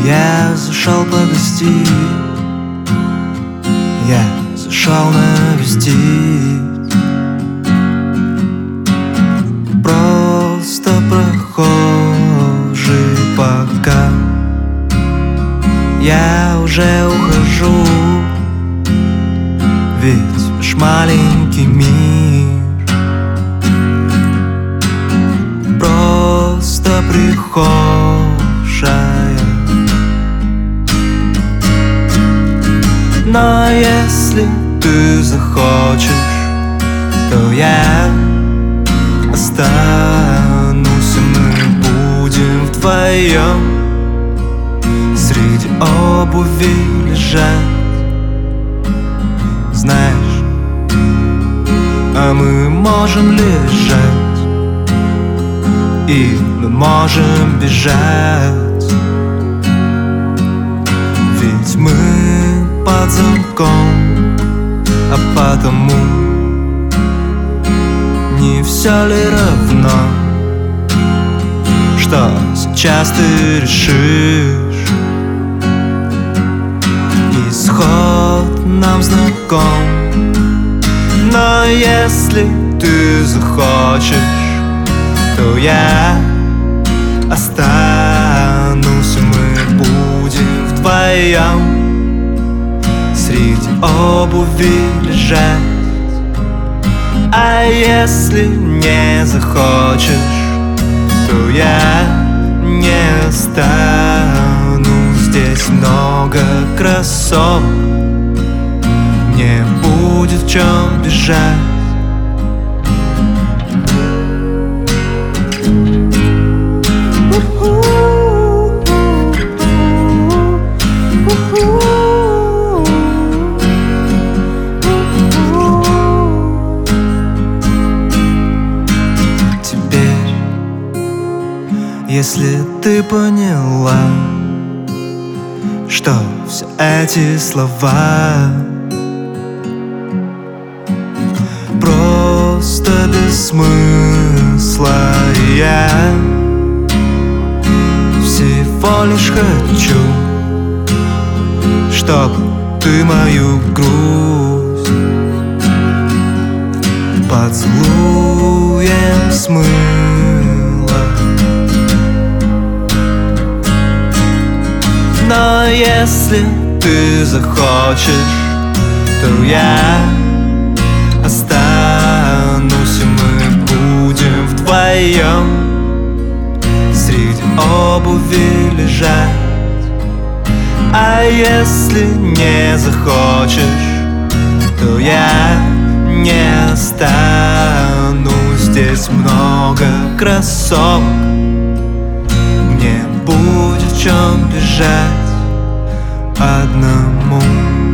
Я зашел погостить, я зашел навестить. Просто прохожий пока. Я уже ухожу, ведь ваш маленький мир просто прихожая. Но если ты захочешь, то я останусь, и мы будем вдвоем среди обуви лежать. Знаешь, а мы можем лежать, и мы можем бежать, ведь мы под замком. А потому не все ли равно, что сейчас ты решишь? Исход нам знаком, но если ты захочешь, то я останусь, и мы будем вдвоем среди обуви лежать. А если не захочешь, то я не останусь. Здесь много кроссовок, мне будет в чем бежать. Если ты поняла, что все эти слова просто без смысла, я всего лишь хочу, чтоб ты мою грусть поцелуем смыла. Но если ты захочешь, то я останусь, и мы будем вдвоем среди обуви лежать. А если не захочешь, то я не останусь. Здесь много кроссовок, мне будет в чем бежать одному.